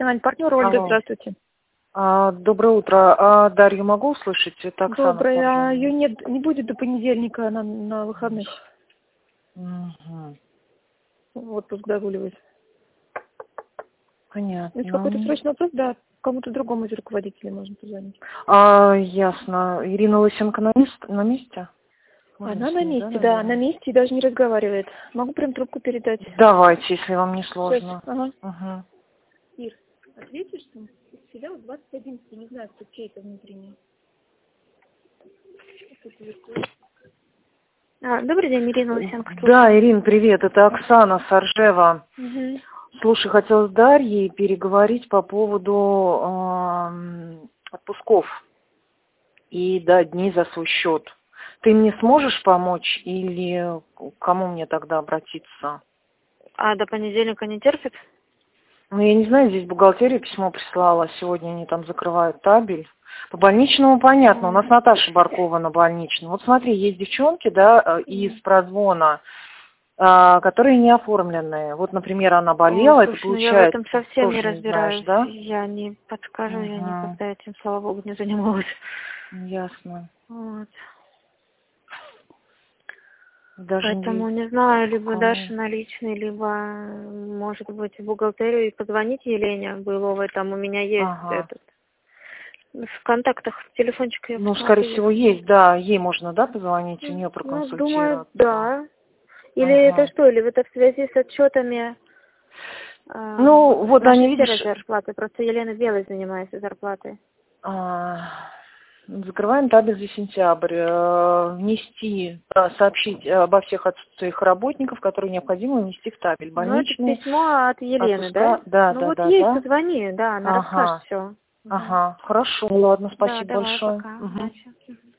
Профессиональный партнер Ольга, Алло. здравствуйте. Доброе утро. Дарью могу услышать? Это Оксана. Доброе. Ее не будет до понедельника, она на выходных. Угу. В отпуск догуливает. Понятно. Если какой-то срочный вопрос, да, кому-то другому из руководителей можно позвонить. Ясно. Ирина Лысенко на месте? Можно Она с на ней, месте, да, на месте и даже не разговаривает. Могу прям трубку передать. Давайте, если вам не сложно. Сейчас, ага. Угу. Ир, ответишь там? Филиал 2011, не знаю, кто чей-то внутренний. Добрый день, Ирина Лысенко. Да, Ирин, привет, это Оксана Саржева. Угу. Слушай, хотела с Дарьей переговорить по поводу отпусков и дней за свой счет. Ты мне сможешь помочь или к кому мне тогда обратиться? А до понедельника не терпит? Ну, я не знаю, здесь бухгалтерия письмо прислала, сегодня они там закрывают табель. По больничному понятно, у нас Наташа Баркова на больничном. Вот смотри, есть девчонки, да, из прозвона, которые не оформленные. Вот, например, она болела, это Слушай, я в получается, этом совсем не тоже не знаешь, разбираюсь. да? Я не подскажу, я никогда этим, слава богу, не занималась. Ясно. Вот. Даже Поэтому не знаю, либо кому. дашь наличный, либо, может быть, в бухгалтерию и позвонить Елене Быловой. Там у меня есть этот. В контактах телефончик я Ну, посмотрю. скорее всего, есть, да. Ей можно, да, позвонить, у нее Ну, проконсультироваться. думаю, да. Или это что, или это в связи с отчетами Ну, вот они, видишь... зарплаты. Просто Елена Белой занимается зарплатой. Закрываем табель за сентябрь. Сообщить обо всех отсутствиях работников, которые необходимо внести в табель. Больничный. Ну, это письмо от Елены, да? Да, Ну, да, вот да, ей да. позвони, да, она расскажет все. Хорошо, ладно, спасибо Да, давай, большое. пока. Удачи.